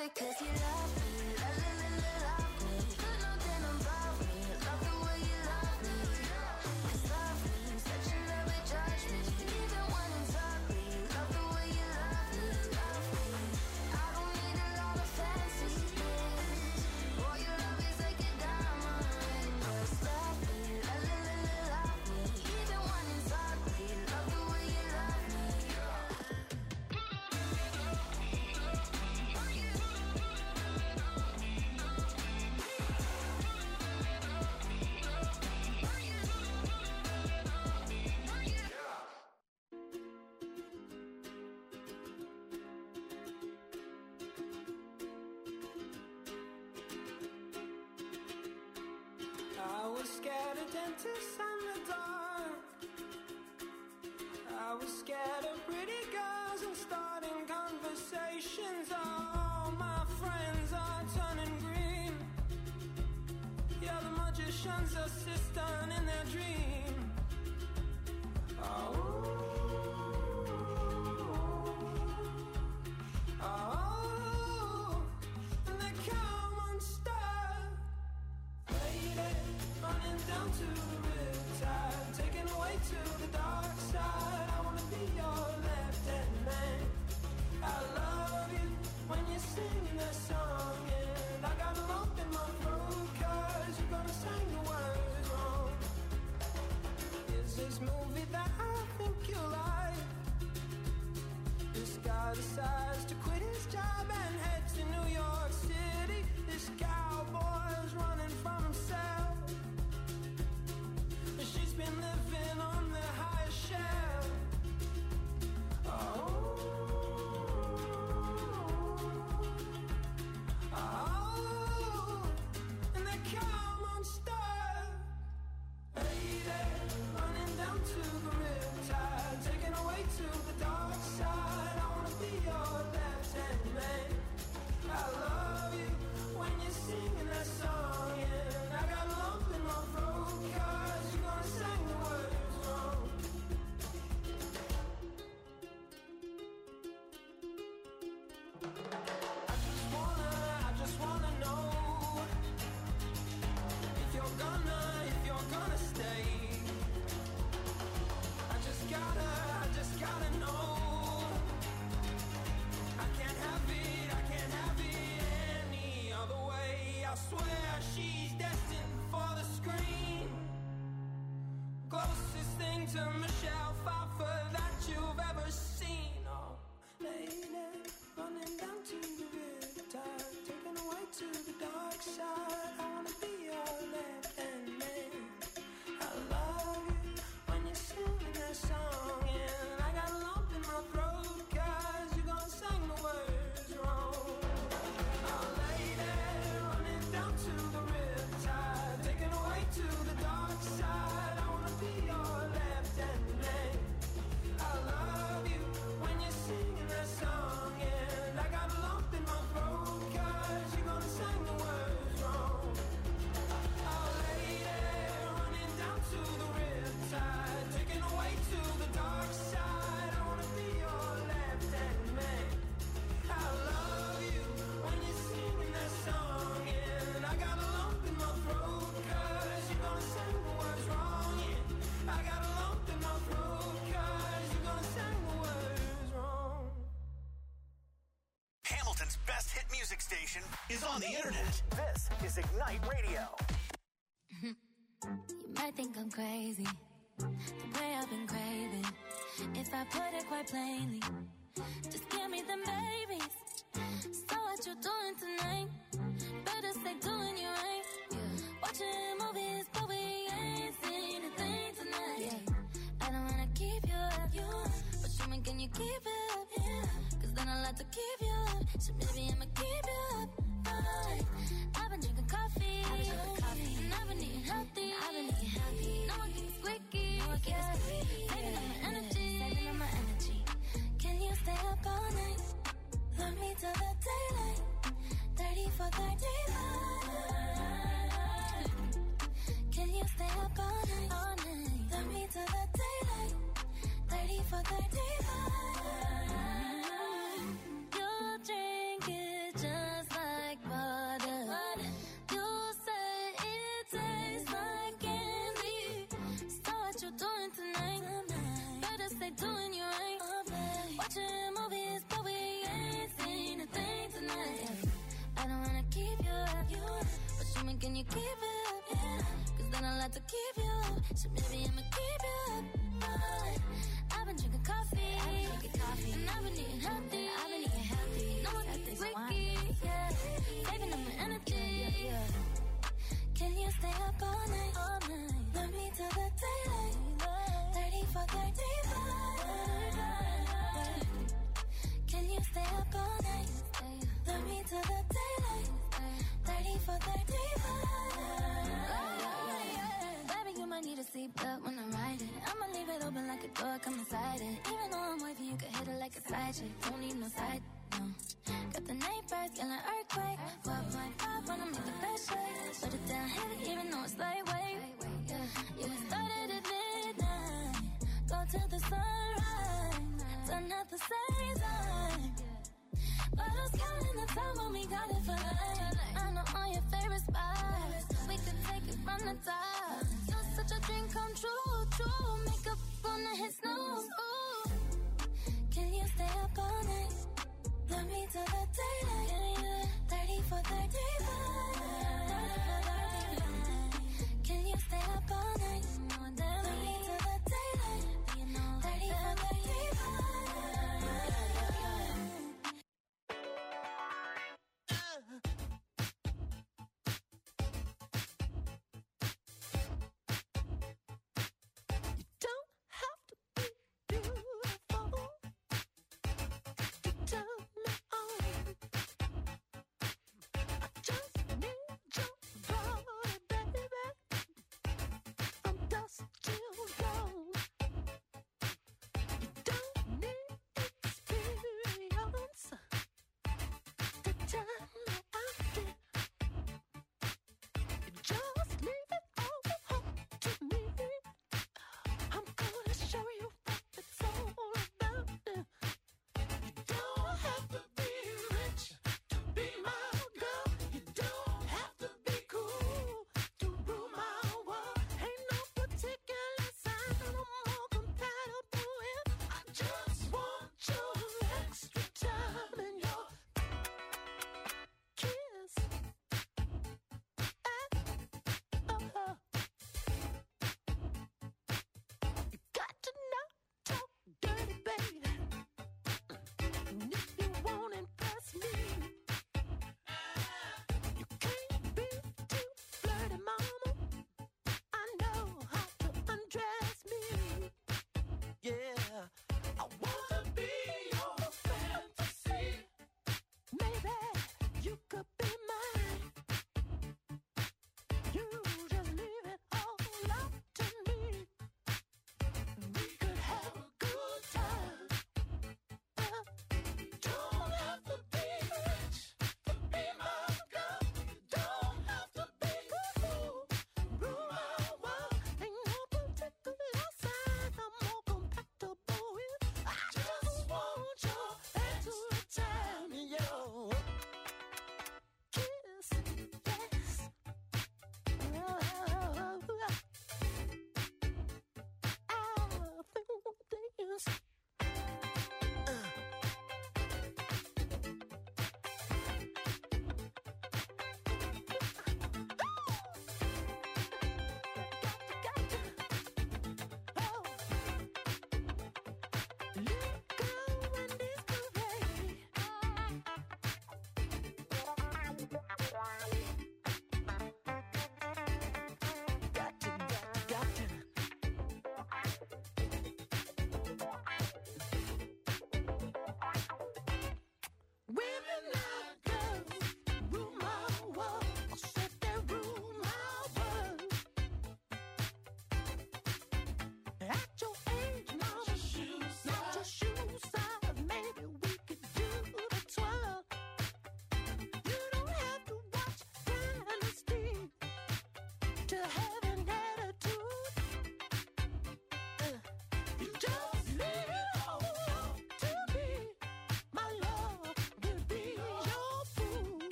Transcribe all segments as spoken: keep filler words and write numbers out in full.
about it cause you love me. La la la la love me. Got nothing above me. Love the way you love me. Cause love means that you never judge me. Even when it's ugly. Love the way you love me. Love me. I don't need a lot of fancy things. All your love is like a diamond ring. Just love me. La la la la love me. Even when it's ugly. Love the way you love me. I was scared of dentists and the dark. I was scared of pretty girls and starting conversations. All my friends are turning green. Yeah, the magician's assistant in their dream. Oh, oh, and they come unstuck. Lady, running down to the riptide, taken away to the dark side. I wanna be your left-hand man. I love you when you're singing that song, and I got a lump in my throat 'cause you're gonna sing the words wrong. Is this movie that I think you like? This guy decides to quit his job and head to New York City. This cowboy's running from himself. She's been living on the highest shelf. Oh, oh, and they come unstuck. Lady, running down to the riptide, taken away to the dark side. I wanna be your left-hand man. I love you when you're singing that song, and I got a lump in my throat 'cause you're gonna sing the words wrong. I just wanna, I just wanna know if you're gonna, if you're gonna stay. I just gotta, I just gotta know. I can't have it, I can't have it any other way. I swear she's destined for the screen. Closest thing to Michelle Pfeiffer that you've ever seen. Oh, lady, running down to the riptide, taken away to the dark side. I wanna be your left-hand man. I love you when you're singing that song, and I got a lump in my throat 'cause you're gonna sing the words wrong. Oh, lady, running down to the riptide, taken away to the dark side. I wanna be your left-hand man. I love you when you're singing that song, and I got a lump in my throat 'cause you're gonna sing the words wrong. Oh, lady, running down to the riptide, taken away to the dark side. I wanna be your left-hand man. I love you when you're singing that song, and I got a lump in my throat 'cause you're gonna sing the words wrong. Yeah, I got a lump in my throat 'cause you're gonna sing the words wrong. Hamilton's best hit music station is on the internet. This is Ignite Radio. You might think I'm crazy, the way I've been craving. If I put it quite plainly, just give me them babies. So what you doing tonight? Better stay doing you right. Watching movies, but we ain't seen a thing tonight. I don't wanna keep you up, but show me can you keep it up? Cause then I'll have to keep you up. So maybe I'ma keep you up. Alright. I've been drinking coffee, I've been drinking coffee, and I've been eating healthy. I've been eating healthy. No one keeps squeaky. No one keeps squeaky. Saving up my energy, saving up my energy. Can you stay up all night? Love me till the daylight. Thirty for thirty-five. Can you stay up all night? All night. Love me till the daylight. Thirty for thirty-five. Your drink is just But show me, can you keep it up? Yeah. Cause then I'll have to keep you up. So maybe I'ma keep you up. Uh, I've been drinking coffee. I've been drinking coffee. And I've been eating healthy. I've been eating healthy. No one can think Ricky. Yeah. Saving up my energy. Yeah, yeah. Can you stay up all night? All night. Love me till the daylight. thirty-four, thirty-five. Can you stay up all night? Love me till the daylight. thirty-four, thirty-five. Baby, you might need a seatbelt when I'm riding. I'ma leave it open like a door, come inside it. Even though I'm wavy, you can hit it like a side chick. Don't need no side, no. Got the neighbors yelling earthquake. four point five wanna make the best shake. Put it down heavy, even though it's lightweight. Yeah, yeah. Started at midnight, go till the sunrise. Done at the same time. But I was counting the time when we got it for life. I know all your favorite spots. We could take it from the top. You're such a dream come true, true. Makeup gonna hit snooze. Ooh. Can you stay up all night? Love me till the daylight. thirty-four, thirty-five. Can you stay up all night? Love me till the daylight. thirty-four, thirty-five. Just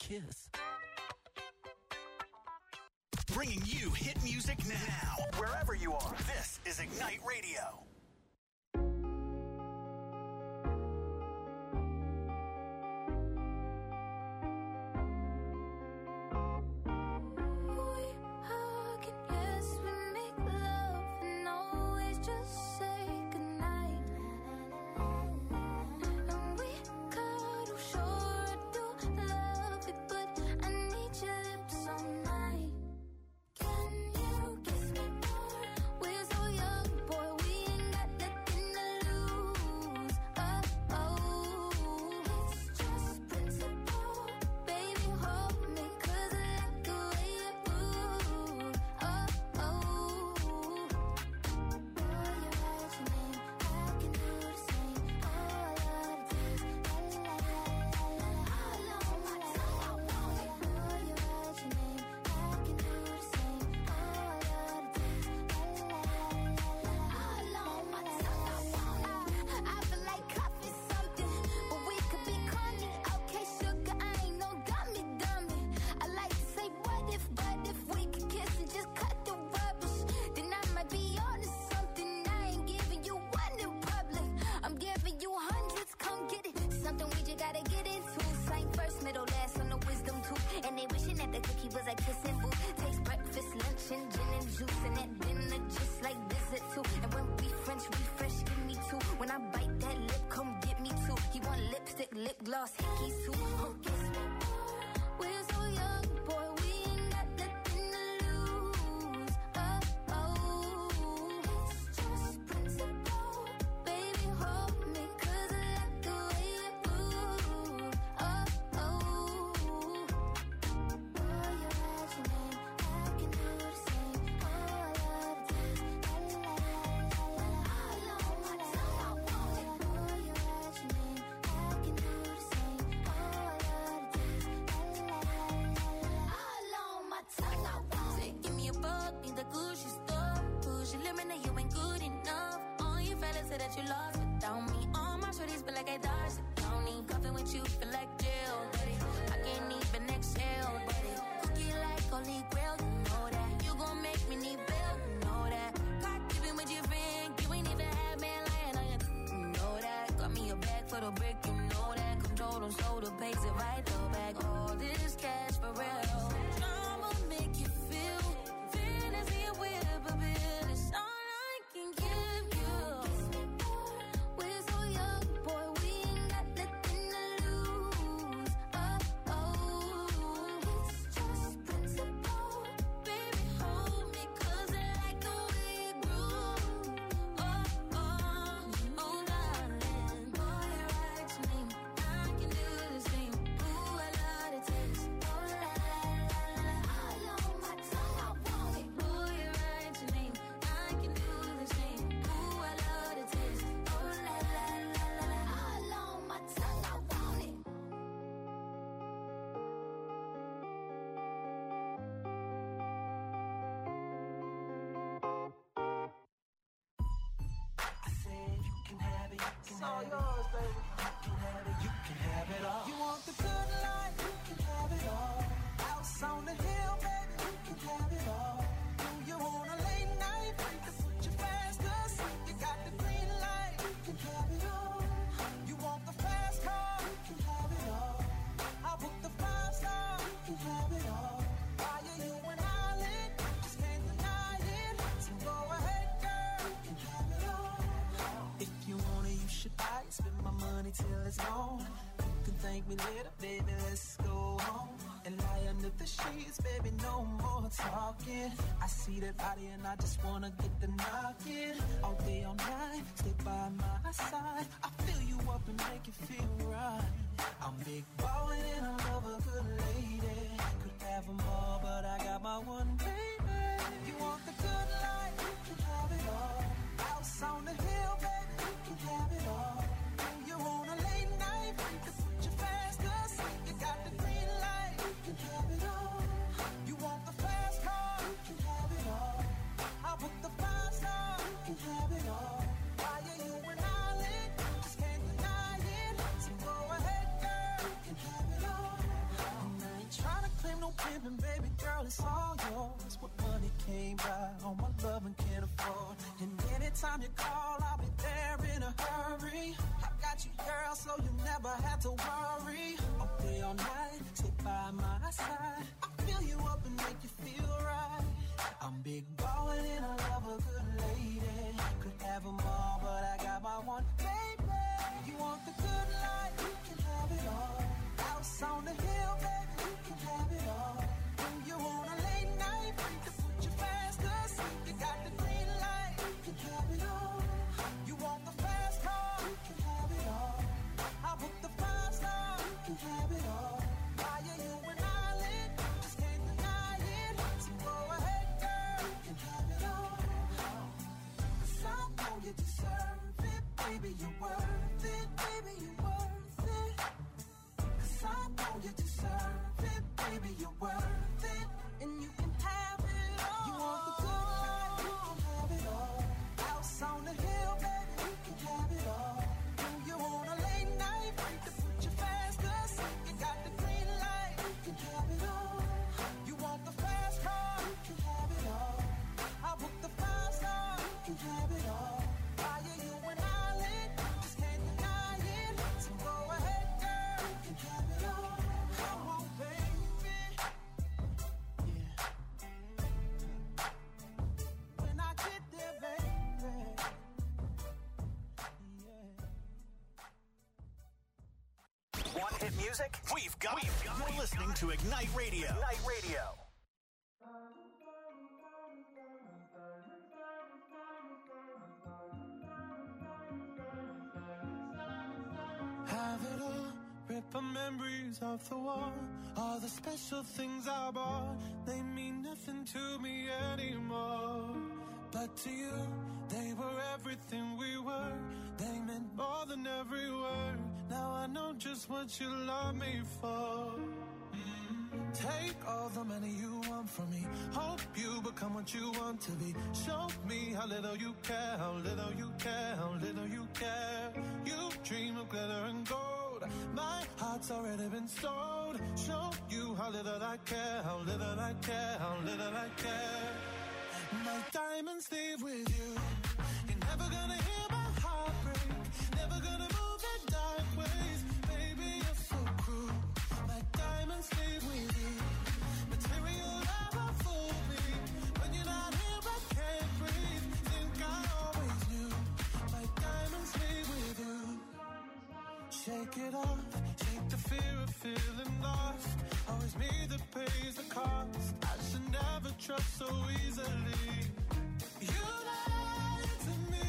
kiss. Bringing you hit music now, wherever you are. This is Ignite Radio. I see that body and I just wanna get the knocking. All day, all night, stay by my side. I fill you up and make you feel right. I'm big ballin' and I love a good lady. Could have them all, but I got my one baby. You want the good life, you can have it all. House on the hill, baby, you can have it all. You want a late night, to put you fast, cause you got the green light, you can have it all. You want the fast car, you can have it all. I'll put the five star, you can have it all. Why are you and I lit? Just can't deny it. So go ahead, girl, you can time you call, I'll be there in a hurry. I got you, girl, so you never have to worry. I'll play all night, stay by my side. I'll fill you up and make you feel right. I'm big ballin' and I love a good lady. Could have them all, but I got my one baby. You want the good life, you can have it all. House on the hill, baby, you can have it all. When you want a late night, to put you fast asleep, you got the green light, you can have it all. You want the fast car, you can have it all. I'll book the five star, you can have it all. Why are you an island? Just can't deny it. So go ahead, girl, you can have it all. 'Cause I know you deserve it, baby, you're worth it, baby, you're worth it. 'Cause I know you deserve it, baby, you're worth it. And you can have it all. You want the good life, you can have it all. House on the hill, baby, you can have it all. When you want a late night, to put you fast asleep, you got the green light, you can have it all. You want the fast car, you can have it all. I'll book the five star, you can have it all. Why are you an island? Just can't deny it. So go ahead, girl, you can have it all. Come on, baby. Yeah. When I get there, baby. Yeah. Want hit music? We've got it. You're listening to Ignite Radio. Ignite Radio. Have it all, rip our memories off the wall. All the special things I bought, they mean nothing to me anymore. But to you, they were everything we were. They meant more than every word. Now I know just what you love me for. Mm. Take all the money you want from me. Hope you become what you want to be. Show me how little you care, how little you care, how little you care. You dream of glitter and gold. My heart's already been sold. Show you how little I care, how little I care, how little I care. My diamonds leave with you. You're never gonna hear my heart break. Never gonna move in dark ways. Baby, you're so cruel. My diamonds leave with you. Material never fooled me. When you're not here, I can't breathe. Think I always knew. My diamonds leave with you. Shake it off. Shake the fear of feeling lost. Always me that pays the cost. I should never trust so easily. You lied to me,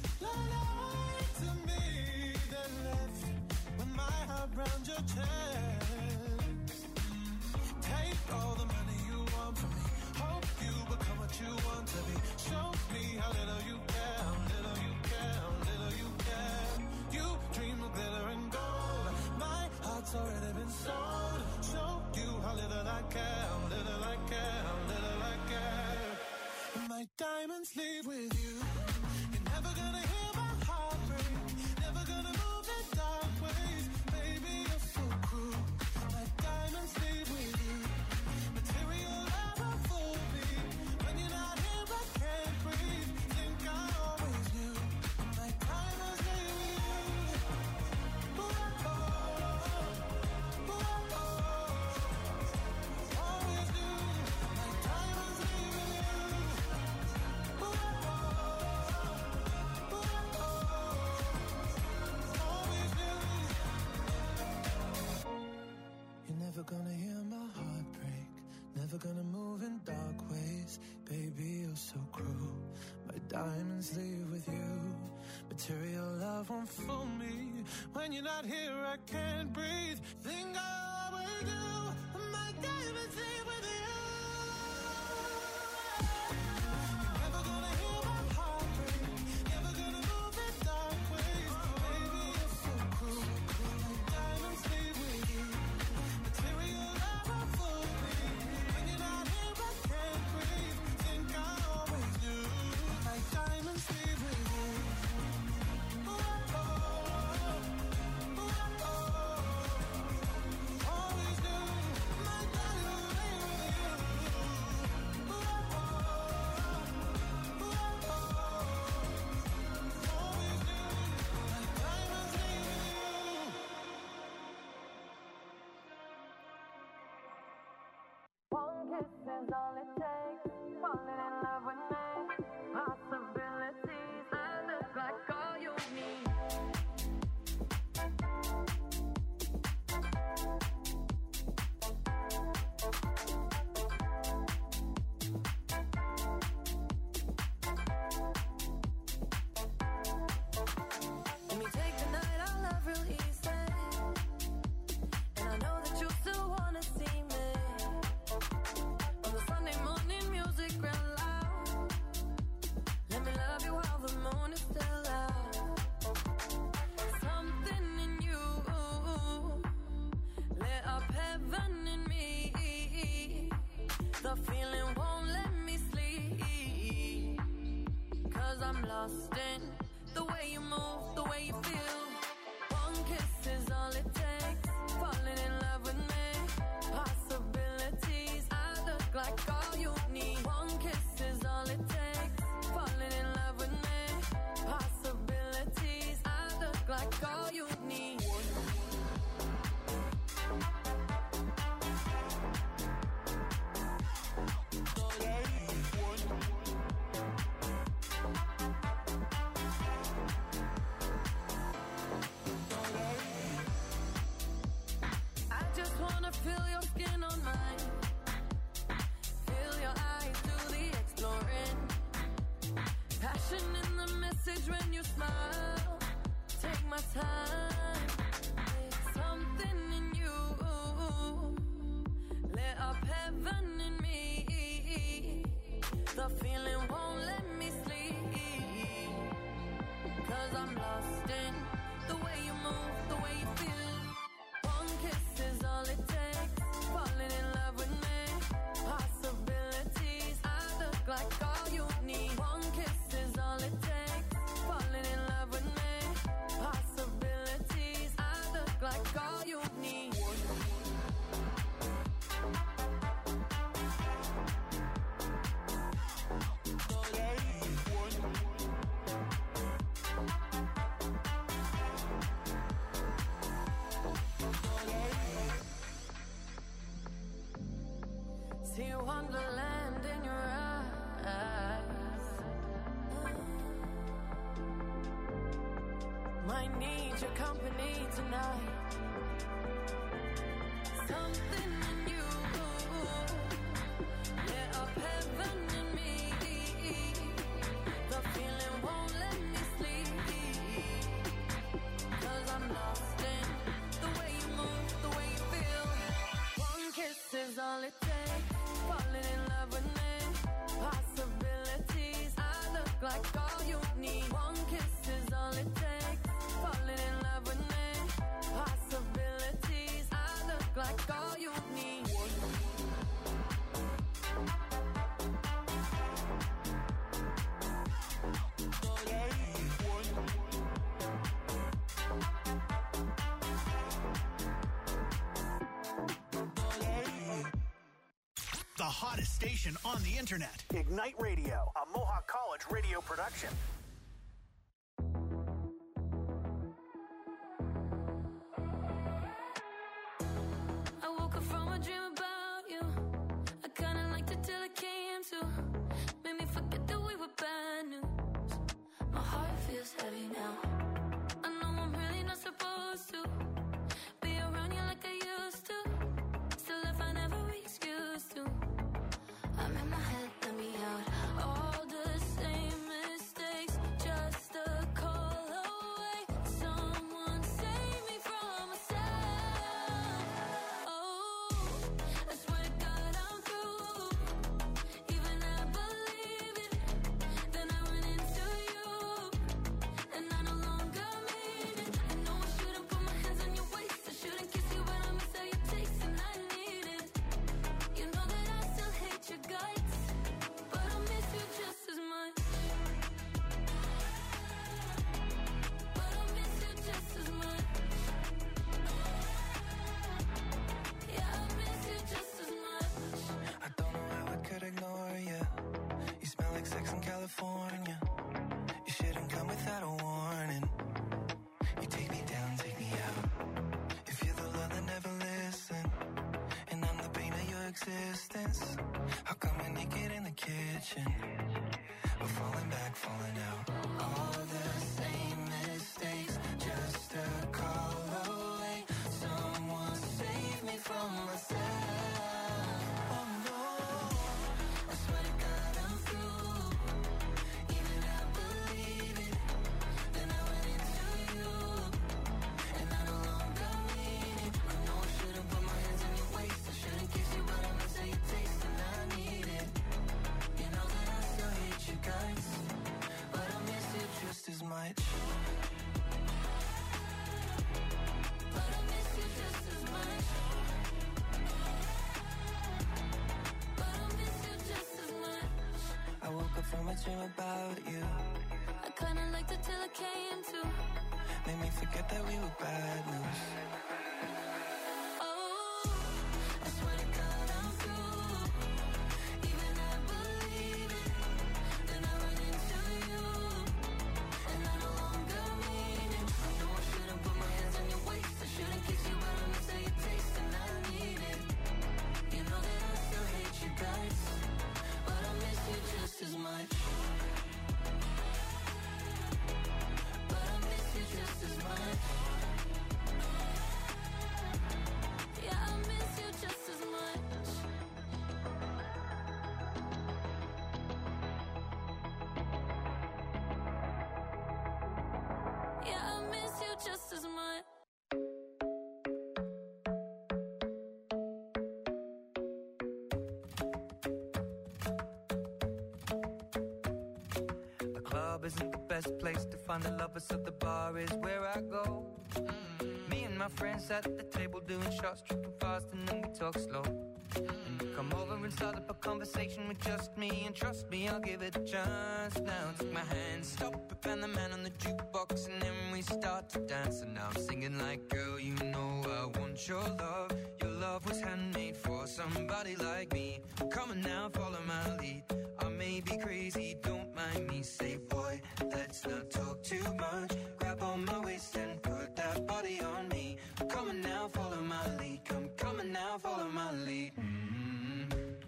lied to me, then left with my heart round your chest. Take all the money you want from me. Hope you become what you want to be. Show me how little you care, how little you care, how little you care. You dream of glitter and gold. My heart's already been sold. Show you how little I care, how little I care, how little I care. My diamonds leave with you. You're never gonna hear my heart break. Never gonna move in dark ways. Baby, you're so cruel. My diamonds leave with you. Material never fooled me. When you're not here, I can't breathe. Think I always knew. My diamonds leave with you. Ooh, oh, ooh, oh, always knew. My diamonds leave with you. You're never gonna hear my heart break. Never gonna move in dark ways. Baby, you're so cruel. My diamonds leave with you. Material love won't fool me. When you're not here, I can't breathe. Think I always do. My diamonds leave with you. Never gonna hear my heart break. Never gonna move in dark ways. Baby, you're so cruel. My diamonds leave with you. Material never fooled me. When you're not here, I can't breathe. Think I always knew. My diamonds leave with you. Ooh, oh, ooh, oh, always knew. My diamonds leave with you. kiss is all it takes. Falling in love with me. Possibilities. I look like all you need. Let me take the night, I love real easy. And I know that you still wanna see me. On the Sunday morning music real loud. Let me love you while the moon is still out. Something in you lit up heaven in me. The feeling won't let me sleep. Cause I'm lost in the way you move, the way you feel. One kiss is all it takes. Falling in love with me. Possibilities. I look like all you need. One kiss is all it takes. Falling in love with me. Possibilities. I look like all you need. I just wanna feel your skin on mine. Feel your eyes do the exploring. Passion in the message when you smile. Take my time. Something in you lit up heaven in me. The feeling won't let me sleep. Cause I'm lost in the way you move, the way you feel. One kiss is all it takes. Falling in love with me. Possibilities. I look like all you need. One kiss is all it takes. Falling in love with me. Possibilities. I look like all you need. See wonderland in your eyes. Might need your company tonight. Something in you lit up heaven in me. The feeling won't let me sleep. Cause I'm lost in the way you move, the way you feel. One kiss is all it takes. Falling in love with me. Possibilities. I look like all you need. One kiss is all it takes. Falling in love with me. Possibilities. I look like all you need. The hottest station on the internet. Ignite Radio, a Mohawk College radio production. I woke up from a dream about you. I kinda liked it till it came to. Made me forget that we were bad news. My heart feels heavy now. I know I'm really not supposed to be around you like I used to. Still if I never excuse to. I'm in my head, let me out. All the same mistakes, just a call away. Someone save me from myself. Oh, I swear to God I'm through. Even I believe it. Then I went into you, and I know forget that we were bad news. As much, but I miss you just as much. Yeah, I miss you just as much. Yeah, I miss you just as much. Isn't the best place to find the lovers, so the bar is where I go. Mm-hmm. Me and my friends at the table doing shots, tripping fast, and then we talk slow. Mm-hmm. And you come over and start up a conversation with just me, and trust me, I'll give it a chance. Now take my hand, stop it, and the man on the jukebox, and then we start to dance. And now I'm singing like, girl, you know I want your love. Your love was handmade for somebody like me. Come on now, follow my lead. I may be crazy, don't mind me. Say, boy, let's not talk too much. Grab on my waist and put that body on me. Come on now, follow my lead. Come, come on now, follow my lead. Mm-hmm.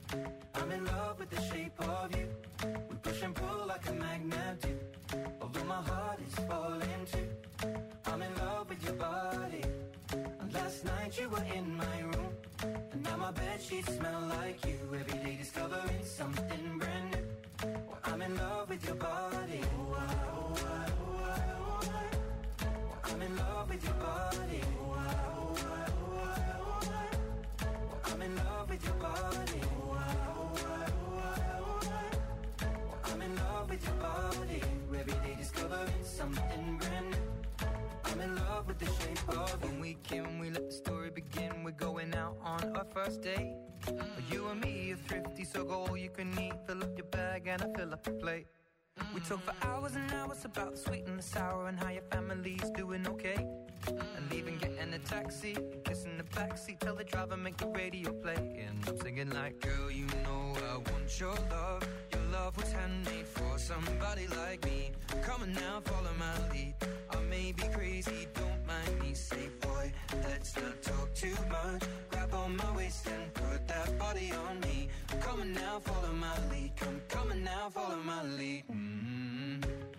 I'm in love with the shape of you. We push and pull like a magnet do. Although my heart is falling too. I'm in love with your body. And last night you were in my room. And now my bedsheets smell like you. Every day discovering something brand new. Well, I'm in love with your body. Oh, I, oh, I, oh, I, oh, I. Well, I'm in love with your body. Oh, I, oh, I, oh, I, oh, I. Well, I'm in love with your body. Oh, I, oh, I, oh, I, oh, I. Well, I'm in love with your body. Every day discovering something brand new. I'm in love with the shape of you. When we came, we let the story begin. We're going out on our first date. Mm-hmm. You and me are thrifty, so go all you can eat. Fill up your bag and I fill up your plate. Mm-hmm. We talk for hours and hours about the sweet and the sour and how your family's doing okay. Mm-hmm. And even getting a taxi, kissing the backseat, tell the driver make the radio play. And I'm singing like, girl, you know I want your love. Your love was handmade for somebody like me. Come on now, follow my lead. I may be crazy, don't mind me. Say, boy, let's not talk too much. Grab on my waist and put that body on me. Come on now, follow my lead. Come, come on now, follow my lead. Mm-hmm.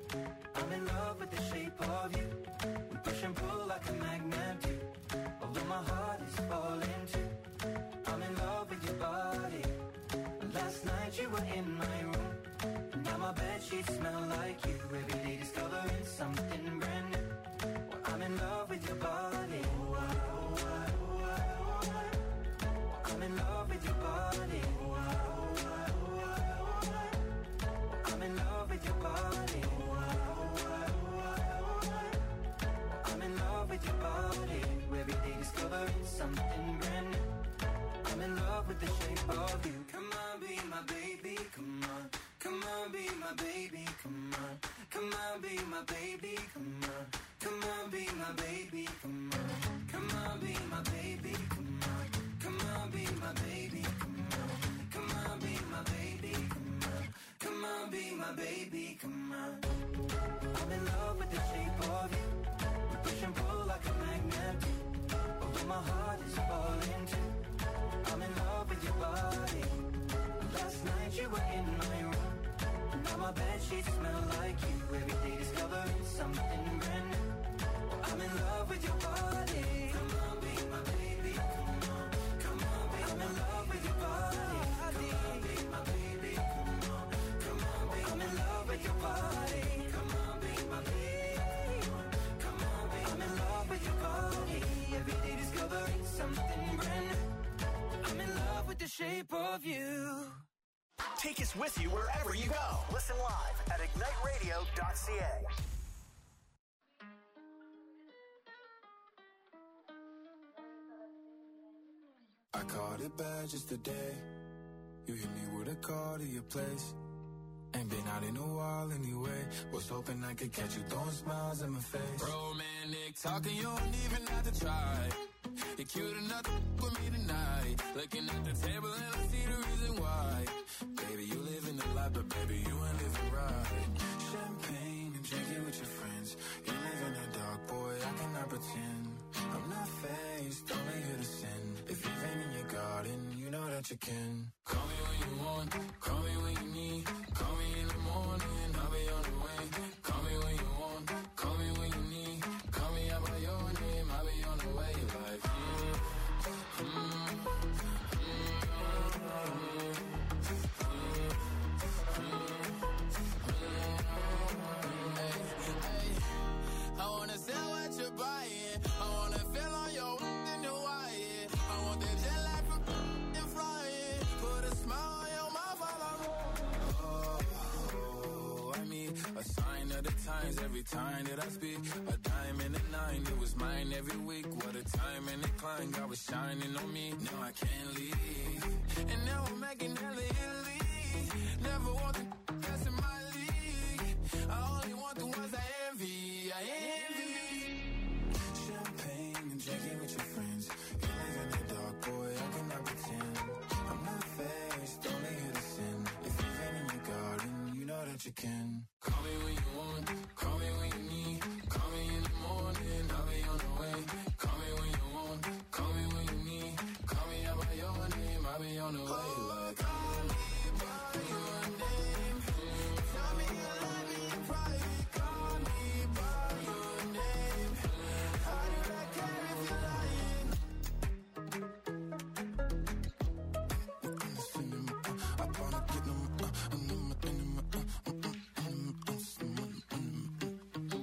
I'm in love with the shape of you. We push and pull like a magnet do. Although my heart is falling too. I'm in love with your body. Last night you were in my room. And now my bedsheets smell like you. Every day discovering something brand new. Well, I'm in love with your body. Oh, I, oh, I, oh, I, oh, I. Well, I'm in love with your body. Oh, I, oh, I, oh, I, oh, I. Well, I'm in love with your body. Oh, I, oh, I, oh, I, oh, I. Well, I'm in love with your body. Every day discovering something brand new. I'm in love with the shape of you. Come on, be my baby, come on. Come on, be my baby, come on. Come on, be my baby, come on. Come on, be my baby, come on. Come on, be my baby, come on. Come on, be my baby, come on. Come on, be my baby, come on. Come on, be my baby, come on. I'm in love with the shape of you. We push and pull like a magnet do. Although my heart is falling too. I'm in love with your body. Last night you were in my room. Now my bedsheets smell like you. Every day discovering something brand new. Well, I'm in love with your body. Come on, be my baby. Come on, come on, be I'm in love with your body. Come on, be my baby. Come on, come on, be I'm in love with your body. Come on, be my baby. Come on, be I'm in love with your body. Every day discovering something brand new. I'm in love with the shape of you. Take us with you wherever you go. Listen live at ignite radio dot c a. I caught it bad just today. You hit me with a call to your place. Ain't been out in a while anyway. Was hoping I could catch you throwing smiles in my face. Romantic talking, you don't even have to try. You're cute enough to with me tonight. Looking at the table and I see the reason why. Baby, you live in the life, but baby, you ain't living right. Champagne and drinking with your friends. You live in the dark, boy, I cannot pretend. I'm not faced, only here to sin. If you've been in your garden, you know that you can. Call me when you want, call me when you need. Call me in the morning, I'll be on the way. Call me when you want, call me when you need. Call me out by your name, I'll be on the way. Like, mm, mm, mm, I wanna sell what you're buying. I wanna feel on your in the wire. I want that jet lag from and flying. Put a smile on your mouth while I'm oh, oh, I mean, a sign of the times every time that I speak. A dime and a nine, it was mine every week. What a time and a climb, God was shining on me. Now I can't leave. and now I'm making hella Italy. Never want the that's in my league. I only want the ones I envy. I envy. Champagne and drinking with your friends. You live in the dark, boy, I cannot pretend. I'm not faced, only here to sin. If you've been in your garden, you know that you can. Call me when you want, call me when you need. Call me in the morning, I'll be on the way. Call me when you want, call me when you need. Call me out by your name, I'll be on the way. Like, call me by your name. Tell me you love me in private. Call me by your name. How do I care if you're lying? I wanna get them, uh, and them, and them, uh, uh, uh, and them, uh, some, uh, uh, uh.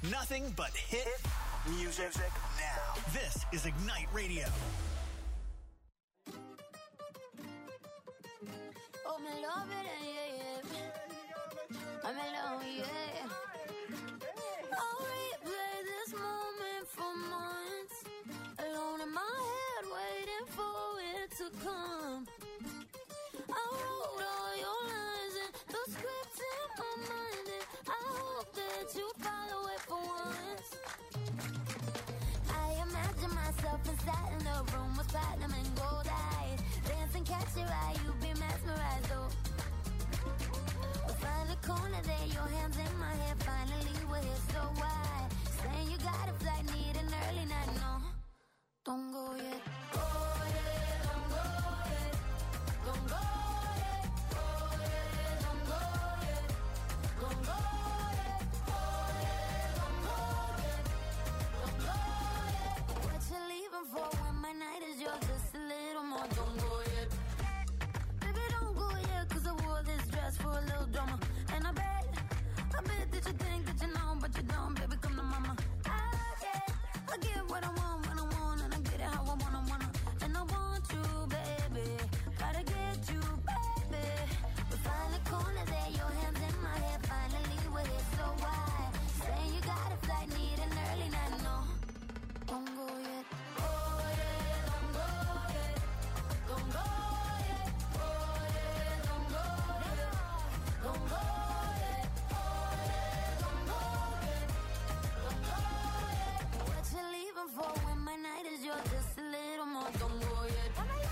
Nothing but hit music now. This is Ignite Radio. Oh, me love it, yeah, yeah. I'm alone, yeah. I'll replay this moment for months. Alone in my head, waiting for it to come. I wrote all your lines and the scripts in my mind, and I hope that you follow it for once. I imagine myself inside in the room with platinum and gold eyes. Dance and catch your eye, you be mesmerized, though. We'll find a corner there, your hands in my hair. Finally, we're here, so why? Saying you got a flight, need an early night, no. Don't go yet. Go yet, don't go yet. Don't go yet. Go yet, don't go yet. Don't go yet. Go yet, don't go yet. Don't go yet. What you leaving for when my night is yours? Just a little more. Don't go yet. Baby, don't go yet, 'cause I wore this dress for a little drama. And I bet, I bet that you think that you know, but you don't. Baby, come to mama. I get, I get what I want when I want, and I get it how I wanna, wanna. And I want you, baby. Gotta get you, baby. We find a corner there, your hands in my hair. Finally, we're here, so why? Saying you got a flight, need an early night, no. Don't go yet. Go yet, don't go yet. Don't go yet. Go yet, don't go yet. Don't go yet. Go yet, don't go yet. Don't go yet. What you leaving for when my night is yours? Just a little more. Don't go yet. La la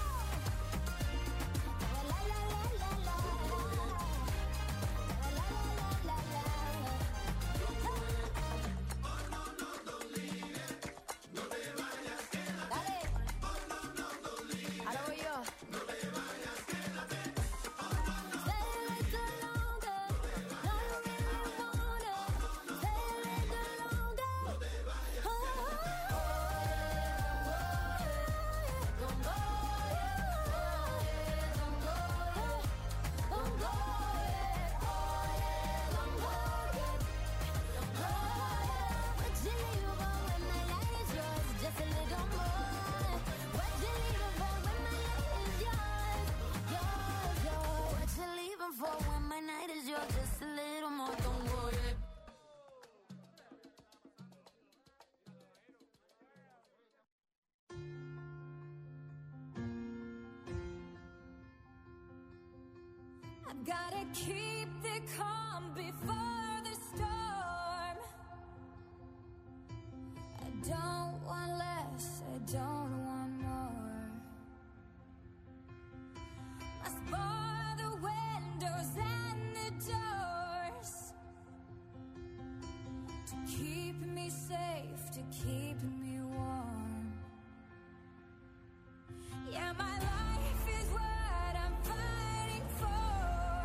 la la la la. La la la la la la. Dale. Ahora voy yo. Stay a little longer. No, you really wanna. Stay a little longer. Oh, don't go yet. Don't go yet. Don't go yet. Oh, yeah, don't go yet. Don't go yet. What you leaving for when my light is yours? Just a little more. What you leaving for when my light is yours? Yours, yours. What you leaving for when my night is yours? Just a little more. Don't go yet. I've gotta keep the calm before the storm. I don't want less, I don't want more. Must bar the windows and the doors to keep me safe, to keep me warm. Yeah, my life is what I'm fighting for.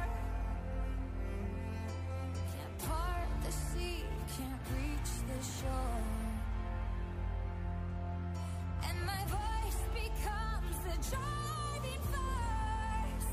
Can't part the sea, can't reach the shore. And my voice becomes the driving force.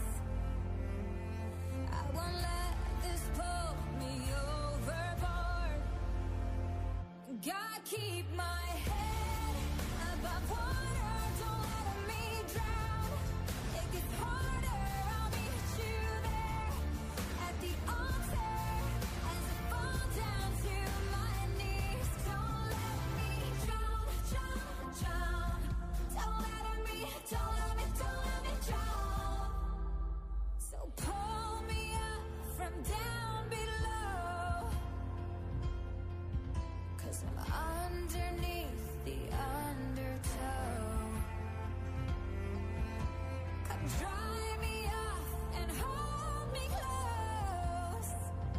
I won't let this pull me overboard. God, keep my head above water, don't let me drown. It gets harder, I'll meet you there at the altar as I fall down to my knees. Don't let me drown, drown, drown. Don't let me, don't let me, don't let me drown. So pull me up from down below, 'cause I'm underneath the undertow. Come dry me off and hold me close.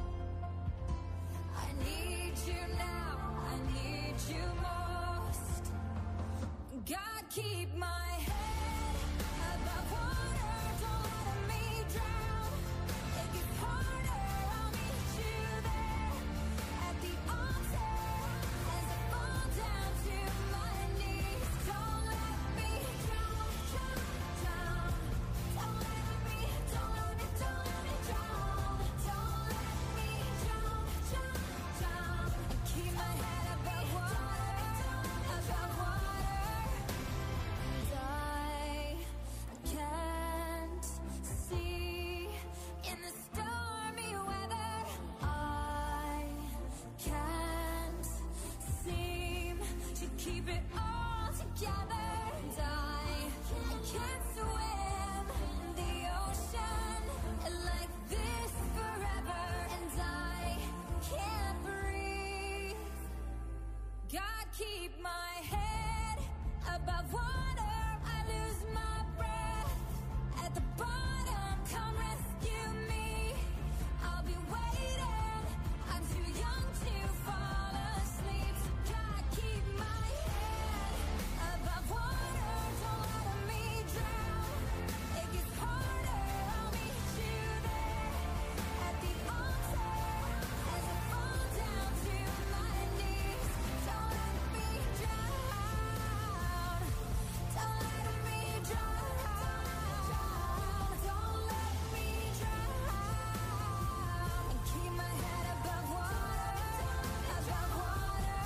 I need you now, I need you most. God, keep my head above water, don't let me drown. It gets harder, I'll meet you there at the altar as I fall down to my knees. Don't let me drown, drown, drown. Don't let me, don't let me, don't let me drown. Don't let me drown, drown, drown. Keep my head together. And I, I can't swim in the ocean like this forever. And I can't breathe. God, keep my head above water. I lose my breath at the bottom. Come rescue me. I'll be waiting. I'm too young to fall asleep. So God, keep my head above water. Don't let me drown. It gets harder. I'll meet you there at the altar as I fall down to my knees. Don't let me drown. Don't let me drown. Don't let me drown. And keep my head above water, above water.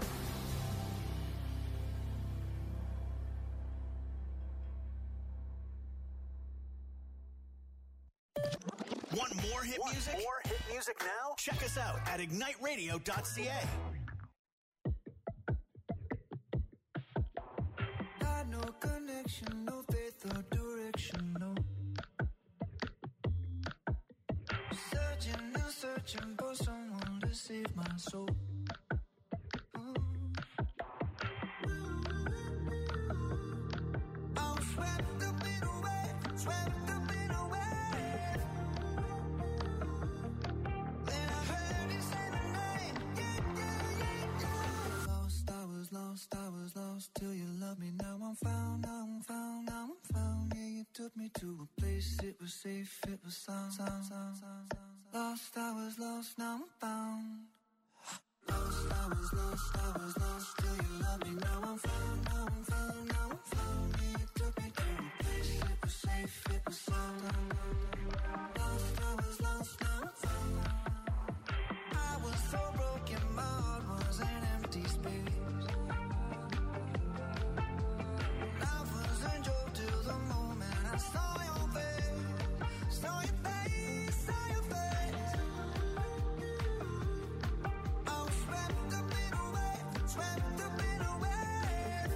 Want more hit Want music? more hit music now? Check us out at ignite radio dot c a. Got no connection, no faith or direction, no. Searching and searching for someone to save my soul. Ooh. I'm swept up in a wave, swept up in a wave. Then I heard you say my name, yeah, yeah, yeah, yeah. Lost, I was lost, I was lost till you loved me. Now I'm found, now I'm found, now I'm found. Yeah, you took me to a place, it was safe, it was sound, sound, sound, sound, sound. Lost, I was lost, now I'm found. Lost, I was lost, I was lost till you loved me. Now I'm found, now I'm found, now I'm found. Yeah, you took me to a place, it was safe, it was sound. Lost, I was lost, now I'm found. I was so broken, my heart was an empty space. Life was a joke till the moment I saw your face, saw your face, saw your face. I was swept up in a wave, swept up in a wave.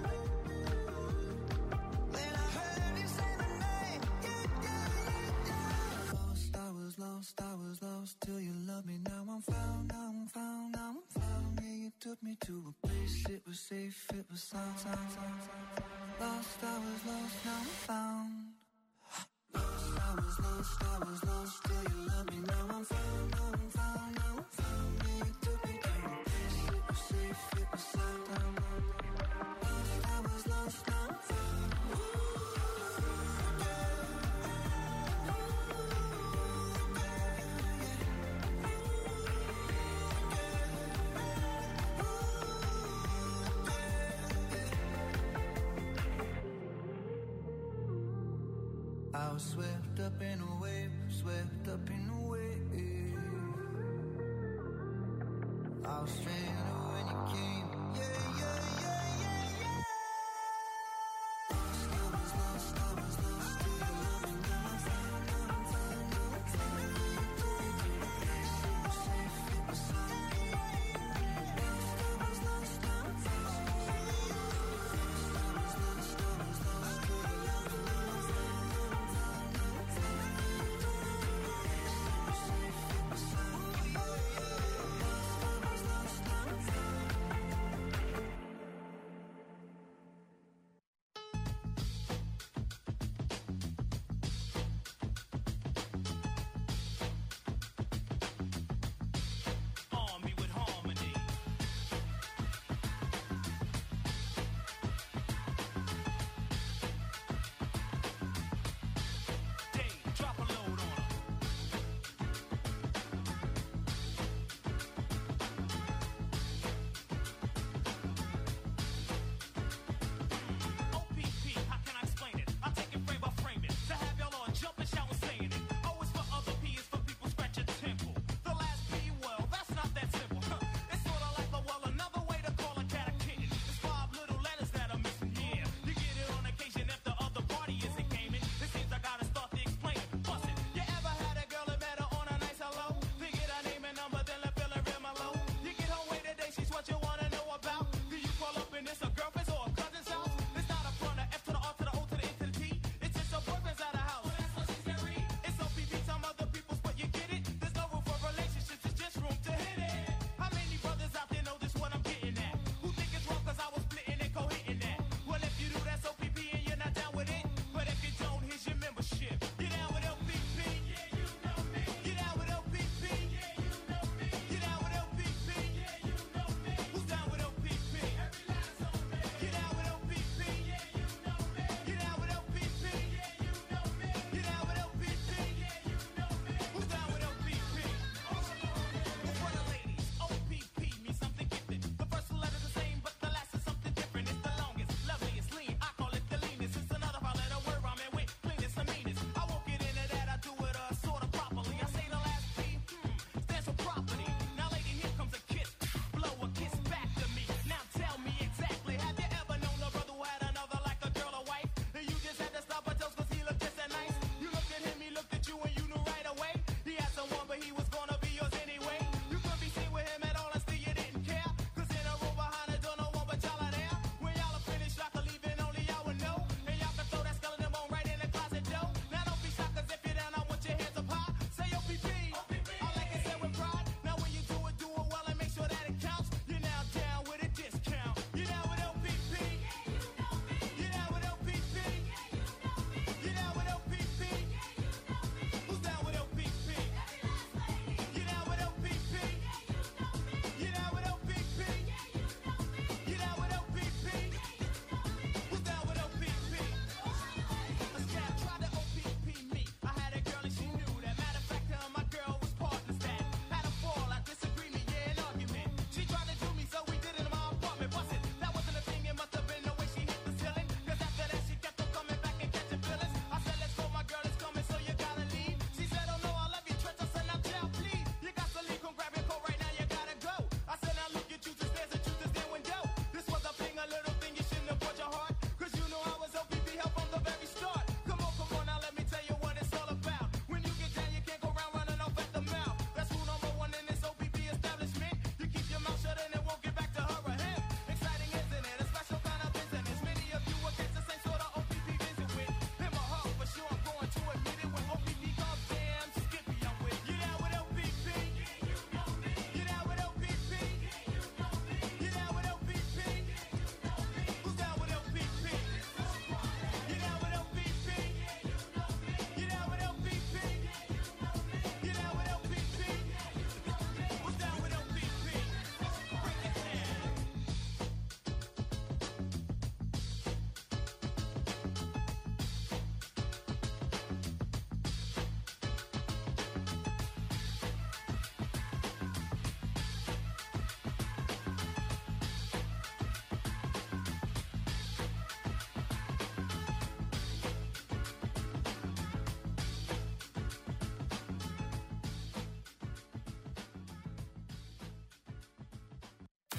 Then I heard you say my name, yeah, yeah, yeah, yeah. Lost, I was lost, I was lost till you loved me. Now I'm found, now I'm found, now I'm found. Yeah, you took me to a place, it was safe, it was sound, sound, sound, sound. Lost, I was lost, now I'm found. Lost, I was lost, I was lost till you loved me. Now I'm found, now I'm found, now I'm found. Yeah, you took me to a place, it was safe, it was sound. Lost, I was lost, now I'm found. I was swept up in a wave, swept up in a wave. I was stranded when you came, yeah, yeah, yeah, yeah, yeah. Lost, I was lost, I was lost till you loved me. Now I'm found, now I'm found, now I'm found. You took me to a place, it was safe, it was sound. Lost, I was lost, now I'm found. Lost, I was lost, I was lost till you loved me. Now I'm found, now I'm found, now I'm found. You took me to a place, it was safe, it was sound. Lost, I was lost, now I'm found.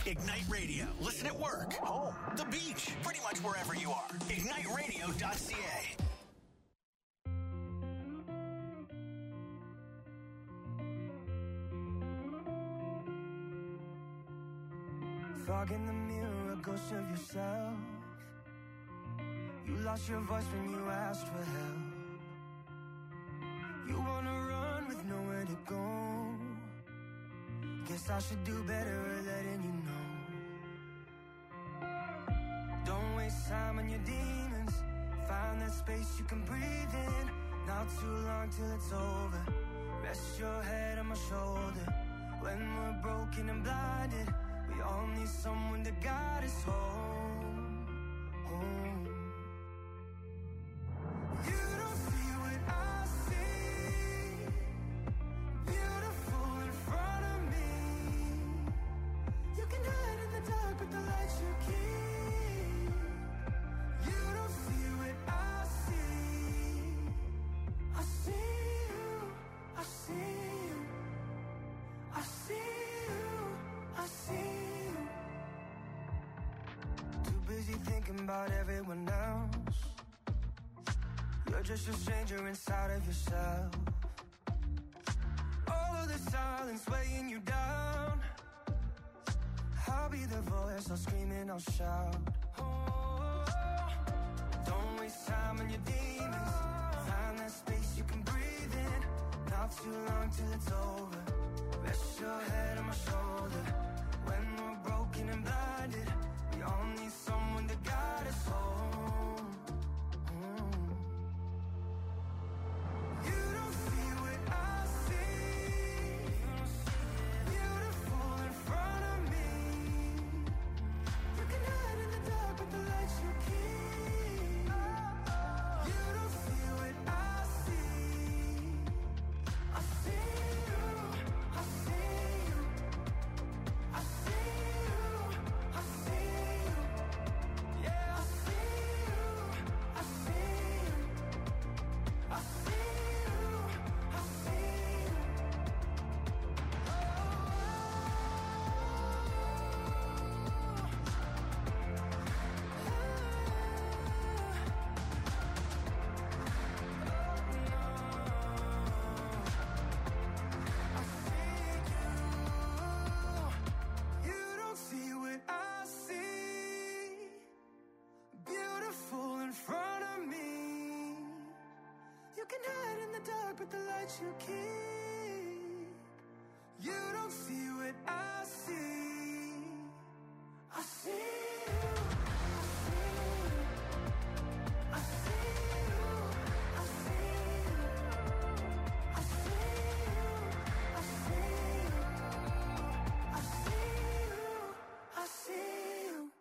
Ignite Radio. Listen at work, home, the beach, pretty much wherever you are. ignite radio dot c a. Fog in the mirror, a ghost of yourself. You lost your voice when you asked for help. You wanna run with nowhere to go. Guess I should do better at letting you know. Don't waste time on your demons. Find that space you can breathe in. Not too long till it's over. Rest your head on my shoulder. When we're broken and blinded, we all need someone to guide us home, home. You don't see what I see. Beautiful in front of me. You can hide in the dark, but the light you keep. You don't see what I see. I see you, I see you, I see you, I see you. Too busy thinking about everyone else. You're just a stranger inside of yourself. All of the silence weighing you down. I'll be the voice, I'll scream and I'll shout. Oh, don't waste time on your demons. Find that space you can breathe in. Not too long till it's over. Rest your head on my shoulder. When we're broken and blinded, we all need someone to guide us home. Mm. You don't see what I see. Beautiful in front of me. You can hide in the dark, but the light you keep. You don't see what I see. I see you, I see you, I see you, I see you. Yeah, I see you, I see you, I see you, I see you. I see you. You don't see what I see. Beautiful in front of me. You can hide in the dark, but the light you keep. You don't see what I see. I see you. I see you. I see you. I see you. I see you. I see you. I see you.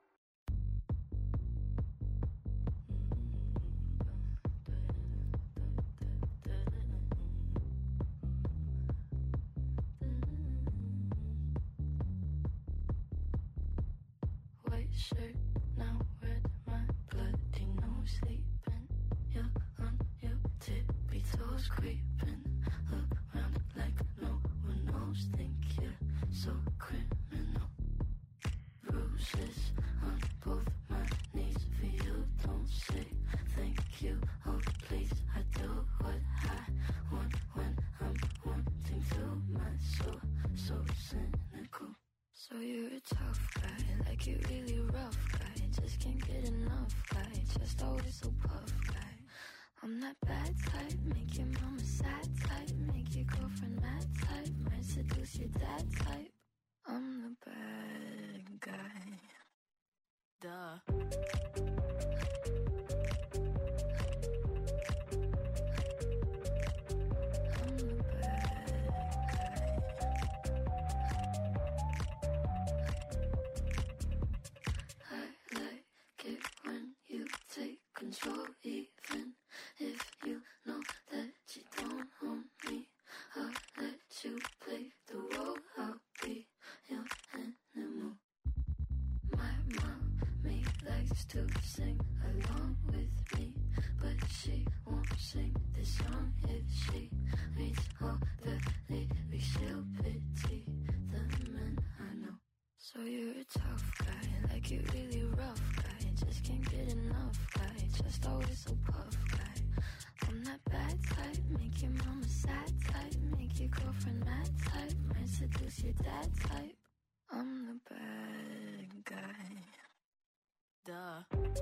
White shirt, now red, my bloody nose sleeping. You're on your tippy toes creeping around like no one knows. Think you're so criminal. Bruises on both my knees for you. Don't say thank you, oh please. I do what I want when I'm wanting to. My soul so cynical. So you're a tough guy, like you really rough guy. Just can't get enough guy, just always so puff guy. I'm that bad type, make your mama sad type. Make your girlfriend mad type, might seduce your dad type. I'm the bad guy. Duh. I'm the bad guy. I like it when you take control, even if you know that you don't own me. I'll let you play the role, I'll be your animal. My mommy likes to sing along with me, but she won't sing this song if she reads all the lyrics. She'll pity the men I know. So you're make it really rough, guy. Just can't get enough, guy. Just always so puff, guy. I'm that bad type, make your mama sad type, make your girlfriend mad type, might seduce your dad type. I'm the bad guy. Duh.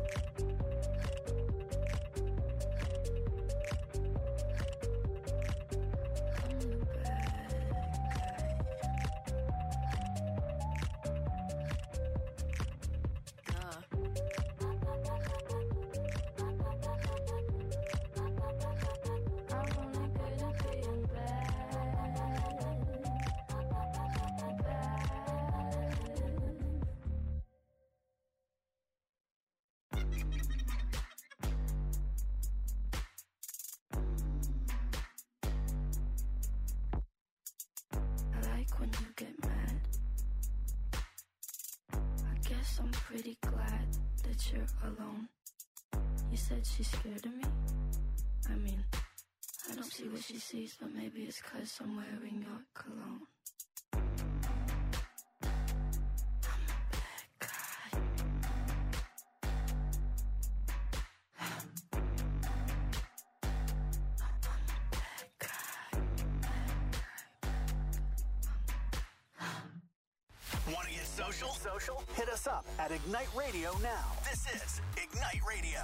I'm pretty glad that you're alone. You said she's scared of me? I mean, I don't see what she sees, but maybe it's 'cause I'm wearing your cologne. Social? Social? Hit us up at Ignite Radio now. This is Ignite Radio.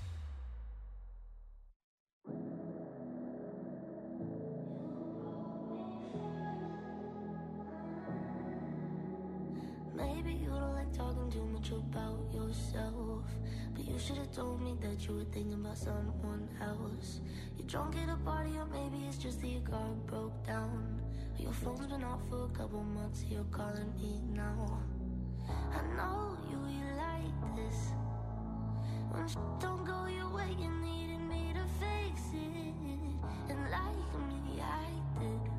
Maybe you don't like talking too much about yourself, but you should have told me that you were thinking about someone else. You're drunk at a party, or maybe it's just that your car broke down. Your phone's been off for a couple months, you're calling me now. I know you, you like this. When sh- don't go your way, you needed me to fix it. And like me, I did.